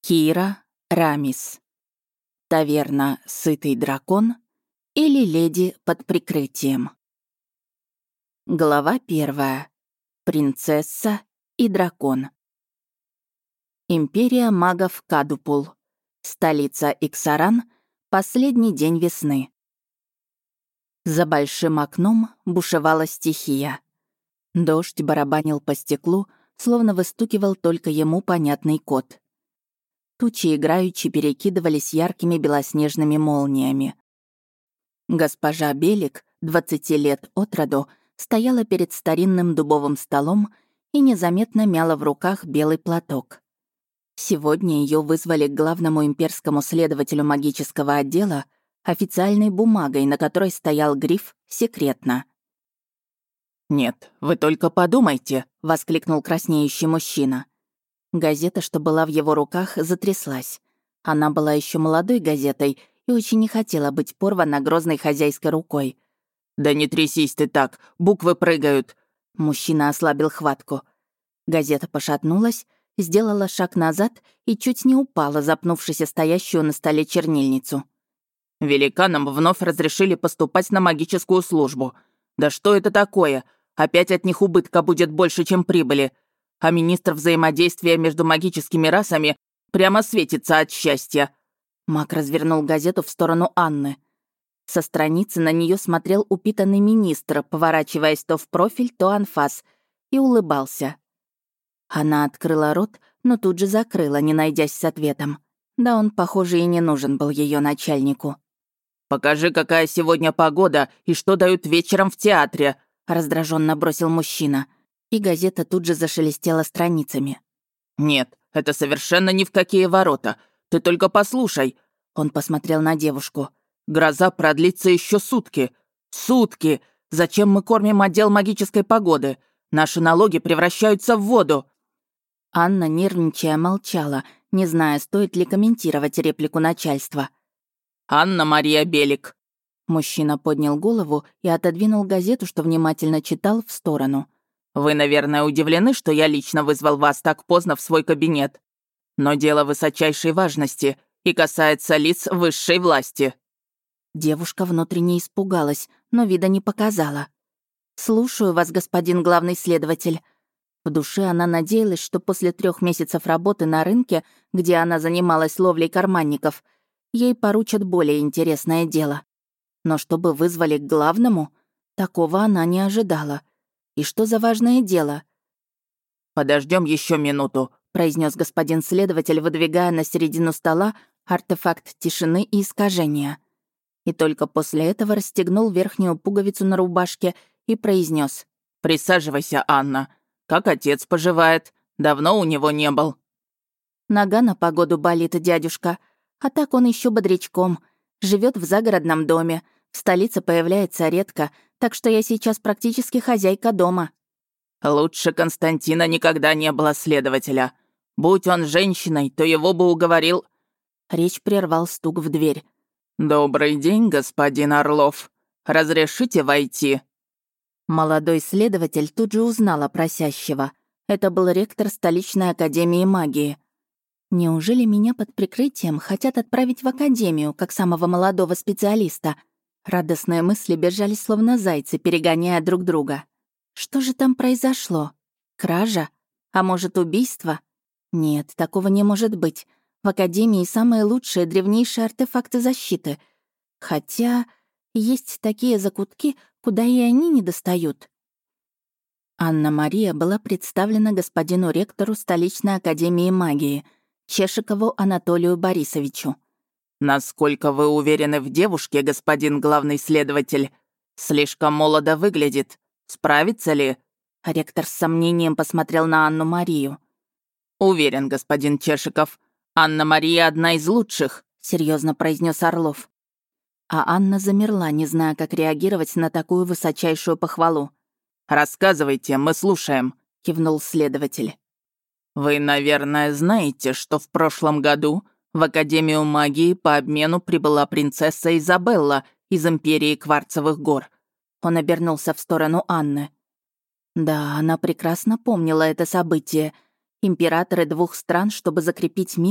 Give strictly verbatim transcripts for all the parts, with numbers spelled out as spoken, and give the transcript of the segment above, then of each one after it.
Кира Рамис. Таверна «Сытый дракон» или «Леди под прикрытием». Глава первая. Принцесса и дракон. Империя магов Кадупул. Столица Иксаран. Последний день весны. За большим окном бушевала стихия. Дождь барабанил по стеклу, словно выстукивал только ему понятный код. Тучи играючи перекидывались яркими белоснежными молниями. Госпожа Белик, двадцати лет от роду, стояла перед старинным дубовым столом и незаметно мяла в руках белый платок. Сегодня ее вызвали к главному имперскому следователю магического отдела официальной бумагой, на которой стоял гриф «Секретно». «Нет, вы только подумайте», — воскликнул краснеющий мужчина. Газета, что была в его руках, затряслась. Она была еще молодой газетой и очень не хотела быть порвана грозной хозяйской рукой. «Да не трясись ты так, буквы прыгают!» Мужчина ослабил хватку. Газета пошатнулась, сделала шаг назад и чуть не упала, запнувшись о стоящую на столе чернильницу. «Великанам вновь разрешили поступать на магическую службу. Да что это такое? Опять от них убытка будет больше, чем прибыли. А министр взаимодействия между магическими расами прямо светится от счастья». Маг развернул газету в сторону Анны. Со страницы на нее смотрел упитанный министр, поворачиваясь то в профиль, то анфас, и улыбался. Она открыла рот, но тут же закрыла, не найдясь с ответом. Да он, похоже, и не нужен был ее начальнику. «Покажи, какая сегодня погода и что дают вечером в театре», раздраженно бросил мужчина. И газета тут же зашелестела страницами. «Нет, это совершенно ни в какие ворота. Ты только послушай». Он посмотрел на девушку. «Гроза продлится еще сутки. Сутки! Зачем мы кормим отдел магической погоды? Наши налоги превращаются в воду». Анна, нервничая, молчала, не зная, стоит ли комментировать реплику начальства. «Анна-Мария Белик». Мужчина поднял голову и отодвинул газету, что внимательно читал, в сторону. «Вы, наверное, удивлены, что я лично вызвал вас так поздно в свой кабинет. Но дело высочайшей важности и касается лиц высшей власти». Девушка внутренне испугалась, но вида не показала. «Слушаю вас, господин главный следователь». В душе она надеялась, что после трех месяцев работы на рынке, где она занималась ловлей карманников, ей поручат более интересное дело. Но чтобы вызвали к главному, такого она не ожидала. И что за важное дело? Подождем еще минуту», — произнес господин следователь, выдвигая на середину стола артефакт тишины и искажения. И только после этого расстегнул верхнюю пуговицу на рубашке и произнес: «Присаживайся, Анна. Как отец поживает? Давно у него не был». «Нога на погоду болит, дядюшка. А так он еще бодрячком. Живет в загородном доме. В столице появляется редко, так что я сейчас практически хозяйка дома». «Лучше Константина никогда не было следователя. Будь он женщиной, то его бы уговорил...» Речь прервал стук в дверь. «Добрый день, господин Орлов. Разрешите войти?» Молодой следователь тут же узнал о просящего. Это был ректор столичной академии магии. «Неужели меня под прикрытием хотят отправить в академию, как самого молодого специалиста?» Радостные мысли бежали словно зайцы, перегоняя друг друга. Что же там произошло? Кража? А может, убийство? Нет, такого не может быть. В академии самые лучшие древнейшие артефакты защиты. Хотя есть такие закутки, куда и они не достают. Анна-Мария была представлена господину ректору столичной академии магии, Чешикову Анатолию Борисовичу. «Насколько вы уверены в девушке, господин главный следователь? Слишком молодо выглядит. Справится ли?» Ректор с сомнением посмотрел на Анну-Марию. «Уверен, господин Чешиков. Анна-Мария одна из лучших», — серьезно произнес Орлов. А Анна замерла, не зная, как реагировать на такую высочайшую похвалу. «Рассказывайте, мы слушаем», — кивнул следователь. «Вы, наверное, знаете, что в прошлом году в Академию магии по обмену прибыла принцесса Изабелла из Империи Кварцевых гор». Он обернулся в сторону Анны. Да, она прекрасно помнила это событие. Императоры двух стран, чтобы закрепить мир,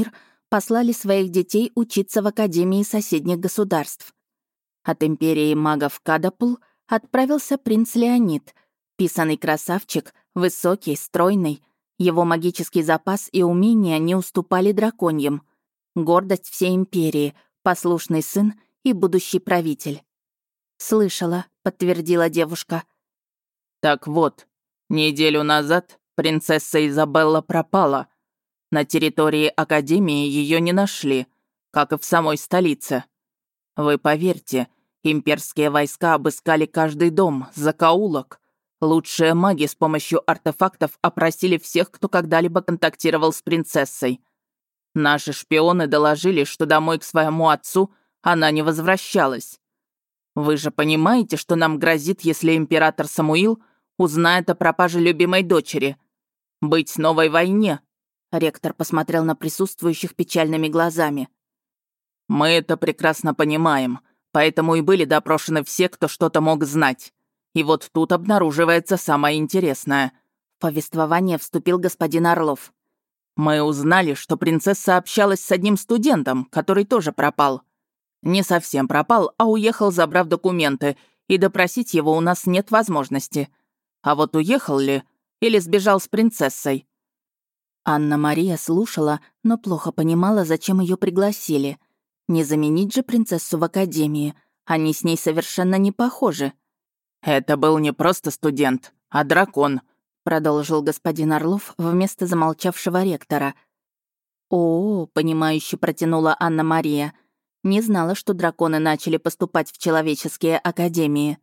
послали своих детей учиться в Академии соседних государств. От империи магов Кадапул отправился принц Леонид, писаный красавчик, высокий, стройный. Его магический запас и умения не уступали драконьим. Гордость всей империи, послушный сын и будущий правитель. «Слышала», — подтвердила девушка. «Так вот, неделю назад принцесса Изабелла пропала. На территории Академии ее не нашли, как и в самой столице. Вы поверьте, имперские войска обыскали каждый дом, закоулок. Лучшие маги с помощью артефактов опросили всех, кто когда-либо контактировал с принцессой. Наши шпионы доложили, что домой к своему отцу она не возвращалась. Вы же понимаете, что нам грозит, если император Самуил узнает о пропаже любимой дочери? Быть новой войне». Ректор посмотрел на присутствующих печальными глазами. «Мы это прекрасно понимаем, поэтому и были допрошены все, кто что-то мог знать. И вот тут обнаруживается самое интересное». В повествование вступил господин Орлов. «Мы узнали, что принцесса общалась с одним студентом, который тоже пропал. Не совсем пропал, а уехал, забрав документы, и допросить его у нас нет возможности. А вот уехал ли или сбежал с принцессой?» Анна-Мария слушала, но плохо понимала, зачем ее пригласили. Не заменить же принцессу в академии. Они с ней совершенно не похожи. «Это был не просто студент, а дракон», — продолжил господин Орлов вместо замолчавшего ректора. «О, — понимающе протянула Анна-Мария, — не знала, что драконы начали поступать в человеческие академии».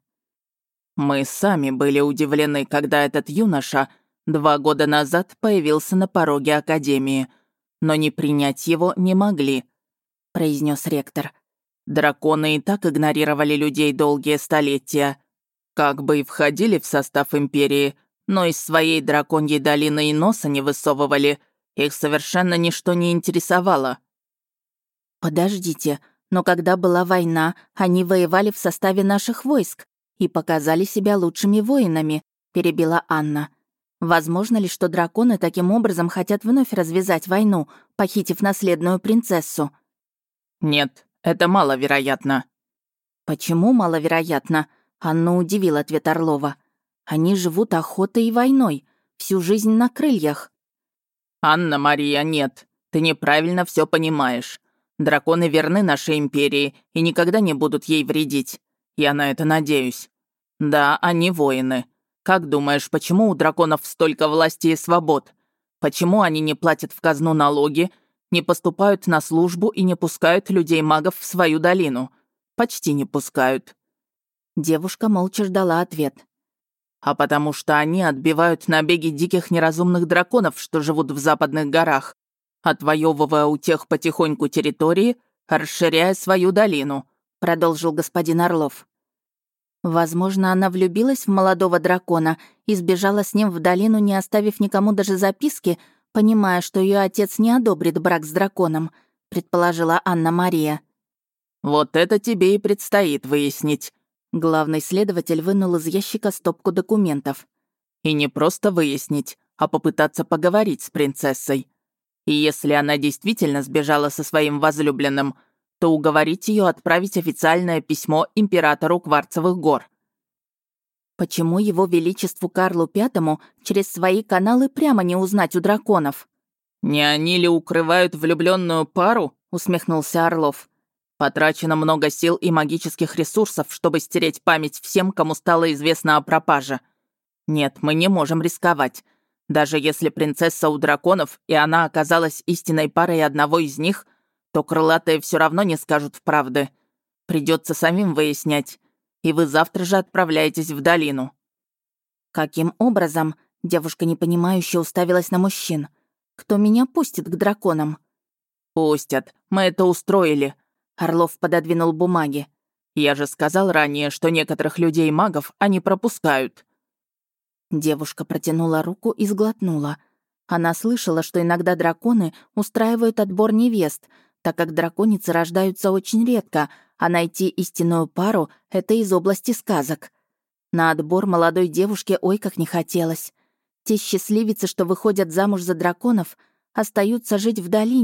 «Мы сами были удивлены, когда этот юноша два года назад появился на пороге академии, но не принять его не могли», — произнес ректор. «Драконы и так игнорировали людей долгие столетия. Как бы и входили в состав империи, но из своей драконьей долины и носа не высовывали, их совершенно ничто не интересовало». «Подождите, но когда была война, они воевали в составе наших войск и показали себя лучшими воинами», — перебила Анна. «Возможно ли, что драконы таким образом хотят вновь развязать войну, похитив наследную принцессу?» «Нет, это маловероятно». «Почему маловероятно?» — Анну удивил ответ Орлова. «Они живут охотой и войной, всю жизнь на крыльях». «Анна-Мария, нет, ты неправильно все понимаешь. Драконы верны нашей империи и никогда не будут ей вредить. Я на это надеюсь. Да, они воины. Как думаешь, почему у драконов столько власти и свобод? Почему они не платят в казну налоги, не поступают на службу и не пускают людей-магов в свою долину? Почти не пускают». Девушка молча ждала ответ. «А потому что они отбивают набеги диких неразумных драконов, что живут в западных горах, отвоевывая у тех потихоньку территории, расширяя свою долину», — продолжил господин Орлов. «Возможно, она влюбилась в молодого дракона и сбежала с ним в долину, не оставив никому даже записки, понимая, что ее отец не одобрит брак с драконом», — предположила Анна-Мария. «Вот это тебе и предстоит выяснить». Главный следователь вынул из ящика стопку документов. «И не просто выяснить, а попытаться поговорить с принцессой. И если она действительно сбежала со своим возлюбленным, то уговорить ее отправить официальное письмо императору Кварцевых гор». «Почему его величеству Карлу Пятому через свои каналы прямо не узнать у драконов?» «Не они ли укрывают влюбленную пару?» — усмехнулся Орлов. «Потрачено много сил и магических ресурсов, чтобы стереть память всем, кому стало известно о пропаже. Нет, мы не можем рисковать. Даже если принцесса у драконов, и она оказалась истинной парой одного из них, то крылатые все равно не скажут правды. Придется самим выяснять. И вы завтра же отправляетесь в долину». «Каким образом?» — девушка непонимающе уставилась на мужчин. «Кто меня пустит к драконам?» «Пустят. Мы это устроили». Орлов пододвинул бумаги. «Я же сказал ранее, что некоторых людей-магов они пропускают». Девушка протянула руку и сглотнула. Она слышала, что иногда драконы устраивают отбор невест, так как драконицы рождаются очень редко, а найти истинную пару — это из области сказок. На отбор молодой девушке ой как не хотелось. Те счастливицы, что выходят замуж за драконов, остаются жить в долине,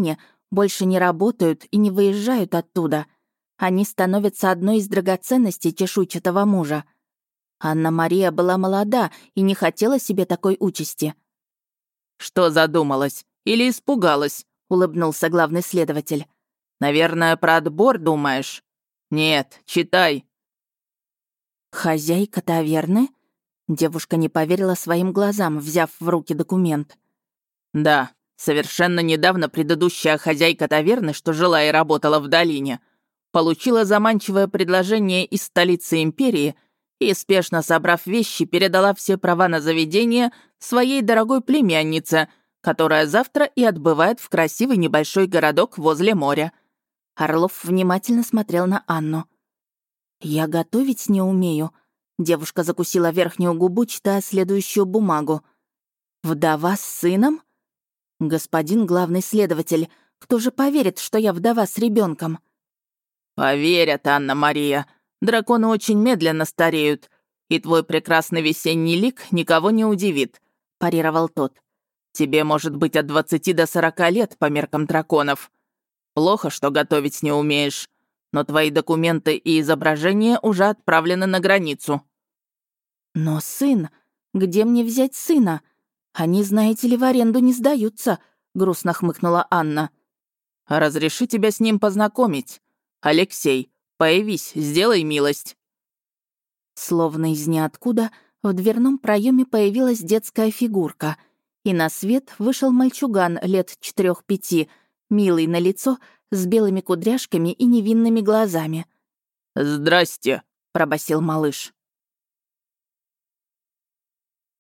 больше не работают и не выезжают оттуда. Они становятся одной из драгоценностей чешуйчатого мужа. Анна-Мария была молода и не хотела себе такой участи. «Что задумалась? Или испугалась?» — улыбнулся главный следователь. «Наверное, про отбор думаешь?» «Нет, читай». «Хозяйка таверны?» Девушка не поверила своим глазам, взяв в руки документ. «Да, совершенно недавно предыдущая хозяйка таверны, что жила и работала в долине, получила заманчивое предложение из столицы империи и, спешно собрав вещи, передала все права на заведение своей дорогой племяннице, которая завтра и отбывает в красивый небольшой городок возле моря». Орлов внимательно смотрел на Анну. «Я готовить не умею», — девушка закусила верхнюю губу, читая следующую бумагу. «Вдова с сыном? Господин главный следователь, кто же поверит, что я вдова с ребенком? «Поверят, Анна-Мария, драконы очень медленно стареют, и твой прекрасный весенний лик никого не удивит», — парировал тот. «Тебе может быть от двадцати до сорока лет по меркам драконов. Плохо, что готовить не умеешь, но твои документы и изображения уже отправлены на границу». «Но сын? Где мне взять сына? Они, знаете ли, в аренду не сдаются», — грустно хмыкнула Анна. «Разреши тебя с ним познакомить. Алексей, появись, сделай милость». Словно из ниоткуда в дверном проеме появилась детская фигурка, и на свет вышел мальчуган лет четырех-пяти, милый на лицо, с белыми кудряшками и невинными глазами. «Здрасте», — пробасил малыш.